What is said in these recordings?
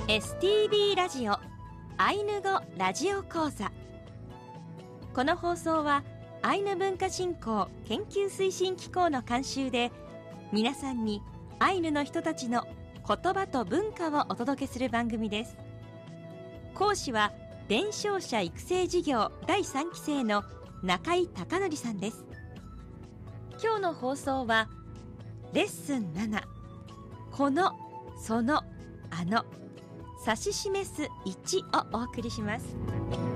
STB ラジオアイヌ語ラジオ講座。この放送はアイヌ文化振興研究推進機構の監修で、皆さんにアイヌの人たちの言葉と文化をお届けする番組です。講師は伝承者育成事業第3期生の中井貴則さんです。今日の放送はレッスン7、この、その、あの、指し示す1をお送りします。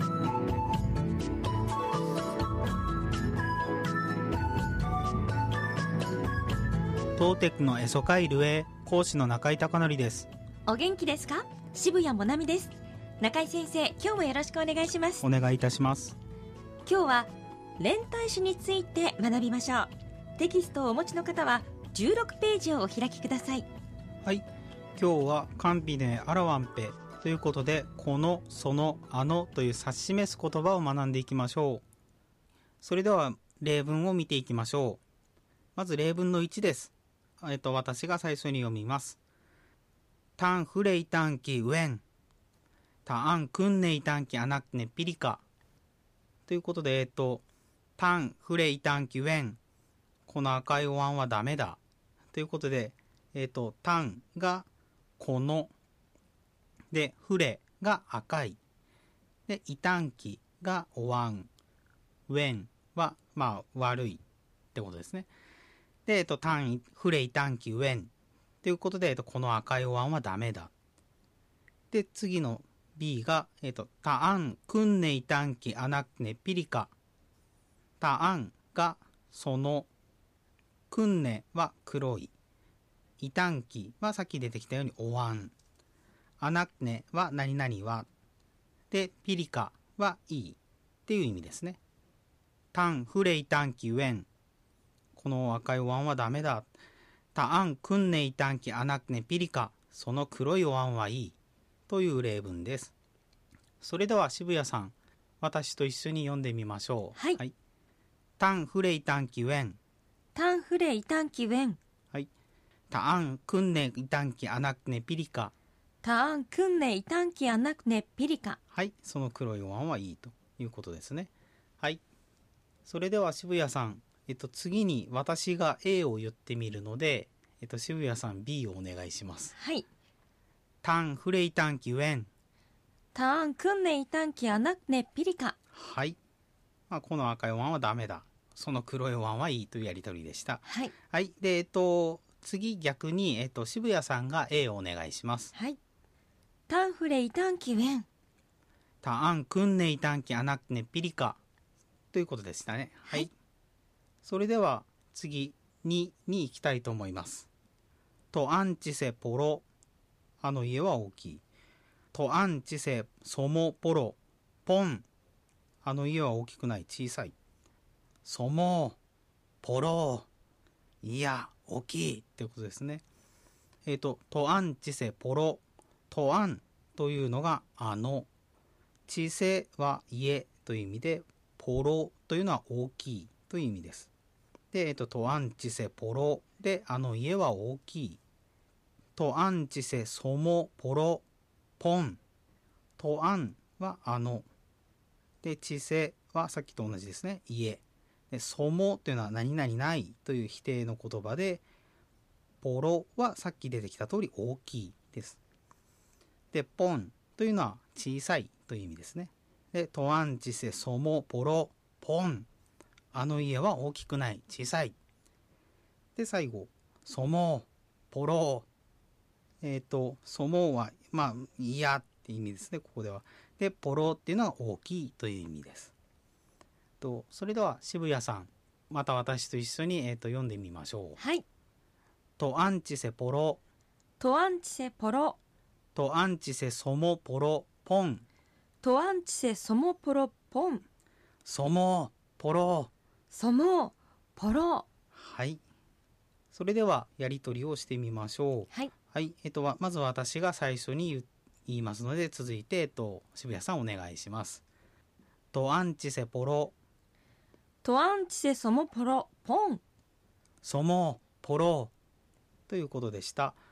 トーテックのエソカイルへ、講師の中井貴則です。 お元気ですか？渋谷もなみです。中井先生、今日もよろしくお願いします。 お願いいたします。 今日は連帯詞について学びましょう。テキストをお持ちの方は16ページをお開きください。 はい、今日はカンピネアラワンペということで、この、その、あのという指し示す言葉を学んでいきましょう。それでは例文を見ていきましょう。まず例文の1です。私が最初に読みます。タンフレイタンキウェンタアンクンネイタンキアナクネピリカということで、タンフレイタンキウェン、この赤いお椀はダメだということで、タンがこので、フレが赤いで、イタンキがお椀、ウェンは悪いってことですね。で、タンフレイタンキウェンということで、この赤いお椀はダメだ。で、次の B が、タアンクンネイタンキアナクネピリカ。タアンがその、クンネは黒い。イタンキはさっき出てきたようにお椀。アナクネは何々は。で、ピリカはいいっていう意味ですね。タンフレイタンキウェン。この赤いお椀はダメだ。タアンクンネイタンキアナクネピリカ。その黒いお椀はいい。という例文です。それでは渋谷さん、私と一緒に読んでみましょう。 はい。 タンフレイタンキウェン。 タンフレイタンキウェン。 はい。タアンクンネイタンキアナクネピリカ。 タアンクンネイタンキアナクネピリカ。 はい。その黒いお椀はいいということですね。はい。それでは渋谷さん、次に私が A を言ってみるので、渋谷さん B をお願いします。 はい。 タンフレイタンキウェン。 タアンクンネイタンキアナクネピリカ。 はい。この赤いお椀はダメだ。その黒いお椀はいいというやりとりでした。 はい。 はい。で、次逆に、渋谷さんが A をお願いします。 はい。タンフレイタンキウェン。 タアンクンネイタンキアナクネピリカ。ということでしたね。はい。はい、それでは次2に行きたいと思います。トアンチセポロ。あの家は大きい。トアンチセソモポロ。ポン。あの家は大きくない小さい。ソモポロ。いや大きいってことですね。トアンチセポロ。トアンというのがあの。チセは家という意味で、ポロというのは大きいという意味です。で、トアンチセポロで、あの家は大きい。トアンチセソモポロポン。トアンはあの。で、チセはさっきと同じですね。家。で、ソモというのは何々ないという否定の言葉で、ポロはさっき出てきた通り大きいです。で、ポンというのは小さいという意味ですね。で、トアンチセソモポロポン。あの家は大きくない小さい。で、最後ソモポロ。ソモは嫌って意味ですね、ここでは。で、ポロっていうのは大きいという意味です。それでは渋谷さん、また私と一緒に、読んでみましょう。 はい。 トアンチセポロ。 トアンチセポロ。 トアンチセソモポロポン。 トアンチセソモポロポン。 ソモポロ。 ソモポロ。 はい。それではやり取りをしてみましょう。 はい。 はい。まず私が最初に言いますので、続いて、渋谷さんお願いします。トアンチセポロ。 トアンチセソモポロポン。 ソモポロということでした。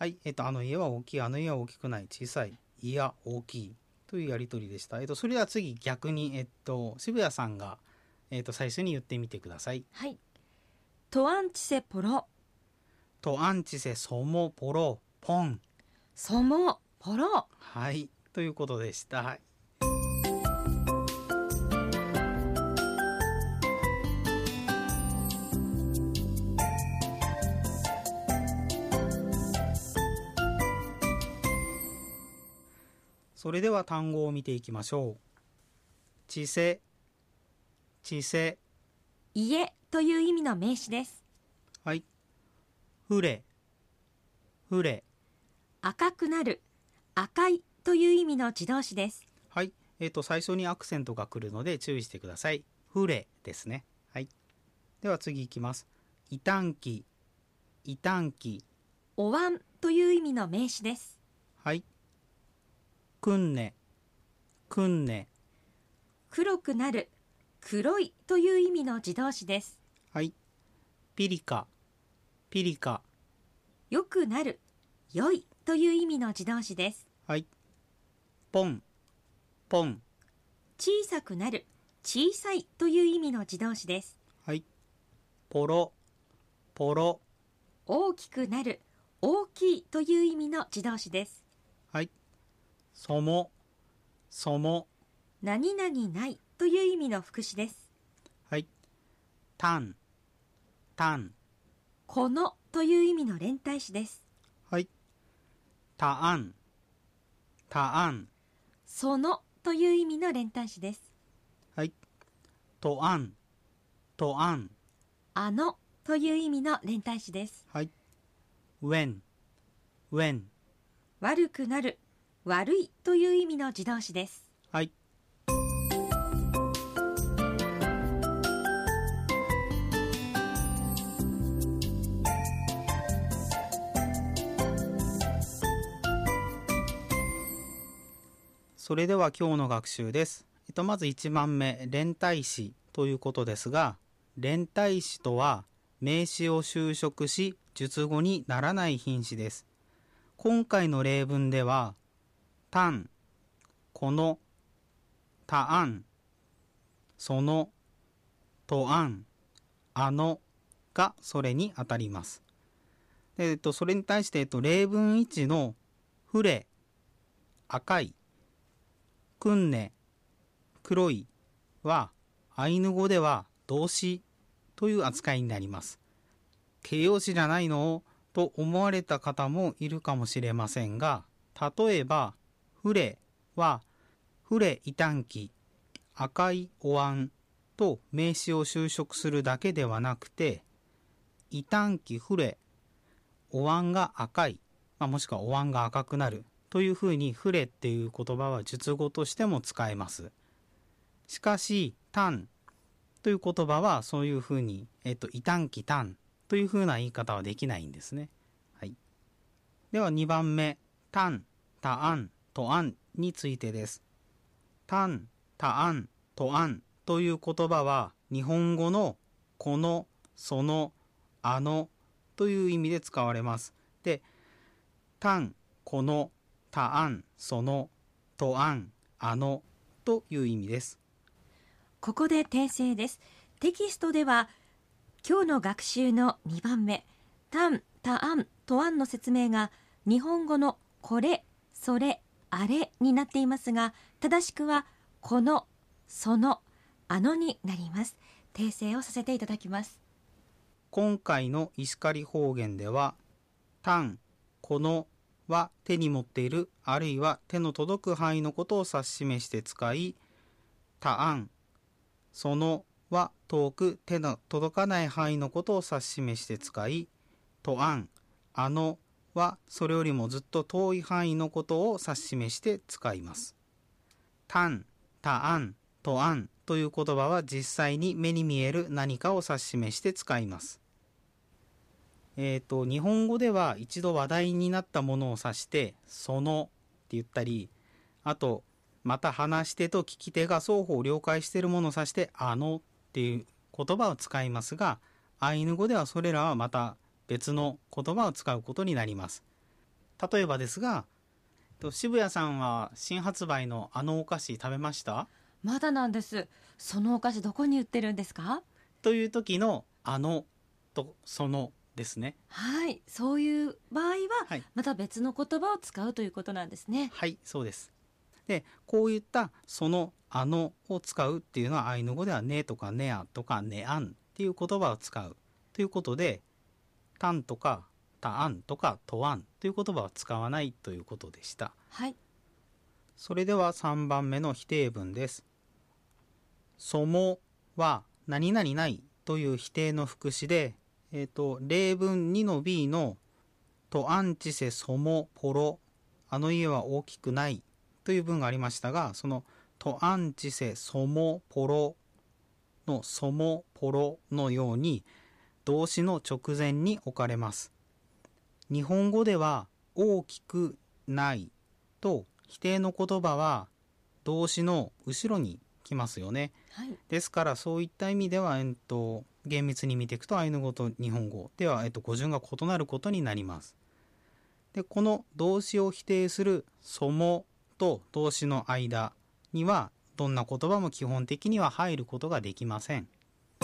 はい、あの家は大きい、あの家は大きくない、小さい、いや大きいというやり取りでした。それでは次逆に、渋谷さんが、最初に言ってみてください。 はい。トアンチセポロ。 トアンチセソモポロポン。 ソモポロ。 はい、ということでした。それでは単語を見ていきましょう。チセ、チセ。 家という意味の名詞です。 はい。フレ、フレ。 赤くなる、赤いという意味の自動詞です。 はい。最初にアクセントが来るので注意してください。フレですね。はい。では次いきます。異端期、異端期。 お椀という意味の名詞です。 はい。くんね、くんね。 黒くなる、黒いという意味の自動詞です。 はい。ピリカ、ピリカ。 良くなる、良いという意味の自動詞です。 はい。ポン、ポン。 小さくなる、小さいという意味の自動詞です。 はい。ポロ、ポロ。 大きくなる、大きいという意味の自動詞です。 はい。そも、そも。 何々ないという意味の副詞です。 はい。たん、たん。 このという意味の連帯詞です。 はい。たあん、たあん。 そのという意味の連帯詞です。 はい。とあん、とあん。 あのという意味の連帯詞です。 はい。when、when。 悪くなる、悪いという意味の自動詞です。 はい。それでは今日の学習です。まず1番目、連帯詞ということですが、連帯詞とは名詞を修飾し述語にならない品詞です。今回の例文では、たん、この、たあん、その、とあん、あのがそれにあたります。それに対して、例文1のフレ、赤い、くんね、黒いはアイヌ語では動詞という扱いになります。形容詞じゃないのと思われた方もいるかもしれませんが、例えばフレはフレ異端期、赤いお椀と名詞を修飾するだけではなくて、異端期フレ、お椀が赤い、もしくはお椀が赤くなるというふうにフレっていう言葉は述語としても使えます。しかし、タンという言葉はそういうふうに、異端期タンというふうな言い方はできないんですね。はい。では2番目、タン、タアン、トアンについてです。タン、タアン、トアンという言葉は日本語のこの、その、あのという意味で使われます。で、タン、この、タアン、その、トアン、あのという意味です。 ここで訂正です。テキストでは今日の学習の2番目、タン、タアン、トアンの説明が日本語のこれ、それ、あれになっていますが、正しくはこの、その、あのになります。訂正をさせていただきます。 今回の石狩方言では、タン、このは手に持っている、あるいは手の届く範囲のことを指し示して使い、タアン、そのは遠く手の届かない範囲のことを指し示して使い、トアン、あのはそれよりもずっと遠い範囲のことを指し示して使います。タン、タアン、トアンという言葉は実際に目に見える何かを指し示して使います。日本語では一度話題になったものを指してそのって言ったり、あとまた話し手と聞き手が双方了解しているものを指してあのっていう言葉を使いますが、アイヌ語ではそれらはまた別の言葉を使うことになります。 例えばですが、渋谷さんは新発売のあのお菓子食べました？ まだなんです。そのお菓子どこに売ってるんですか？ という時のあのとそのですね。 はい、そういう場合は、 はい、 また別の言葉を使うということなんですね。 はい、そうです。で、こういったそのあのを使うっていうのはアイヌ語ではねとかねあとかねあんっていう言葉を使うということで、たんとかたあんとかとあんという言葉は使わないということでした。 はい。 それでは3番目の否定文です。そもは何々ないという否定の副詞で、例文2の B のとアンチセそもポロ、あの家は大きくないという文がありましたが、そのとアンチセそもポロのそもポロのように動詞の直前に置かれます。日本語では大きくないと否定の言葉は動詞の後ろに来ますよね。 はい、 ですからそういった意味では、厳密に見ていくとアイヌ語と日本語では、語順が異なることになります。で、この動詞を否定するそもと動詞の間にはどんな言葉も基本的には入ることができません。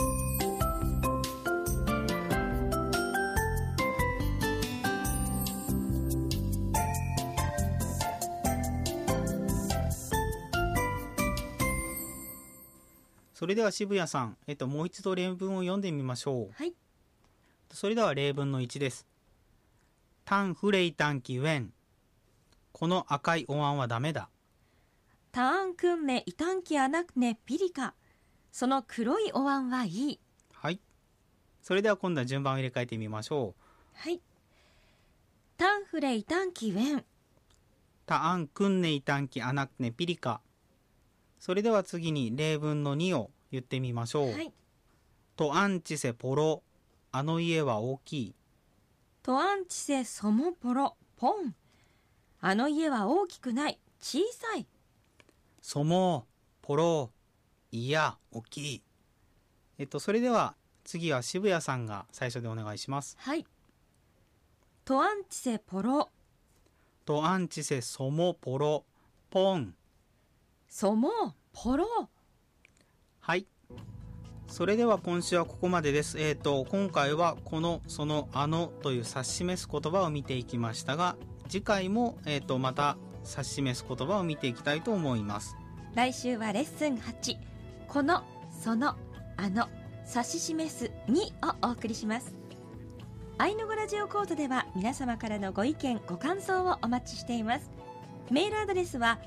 それでは渋谷さん、もう一度例文を読んでみましょう。 はい。 それでは例文の1です。タンフレイタンキウェン。この赤いお椀はダメだ。 ターンくんねイタンキアナクネピリカ。その黒いお椀はいい。 はい。それでは今度は順番を入れ替えてみましょう。 はい。タンフレイタンキウェン。 タアンクンネイタンキアナクネピリカ。それでは次に例文の2を言ってみましょう。 はい。 トアンチセポロ。あの家は大きい。 トアンチセソモポロポン。あの家は大きくない、小さい。 ソモポロ。いや、大きい。それでは次は渋谷さんが最初でお願いします。 はい。トアンチセポロ。 トアンチセソモポロポン。 ソモポロ。 はい。それでは今週はここまでです。今回はこのそのあのという指し示す言葉を見ていきましたが、次回もまた指し示す言葉を見ていきたいと思います。 来週はレッスン8、このそのあの指し示すにをお送りします。アイヌ語ラジオコードでは皆様からのご意見ご感想をお待ちしています。メールアドレスは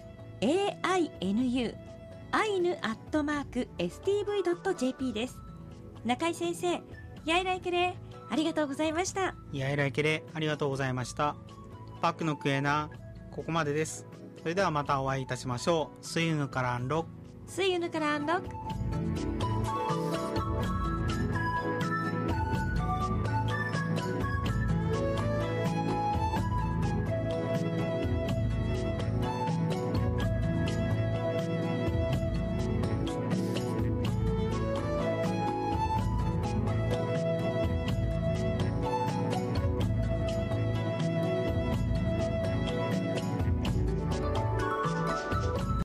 ainu@stv.jp です。中井先生、やいらいけれありがとうございました。 やいらいけれありがとうございました。パックのクエナ、ここまでです。それではまたお会いいたしましょう。スイヌカランロック。 スイユヌカランロック。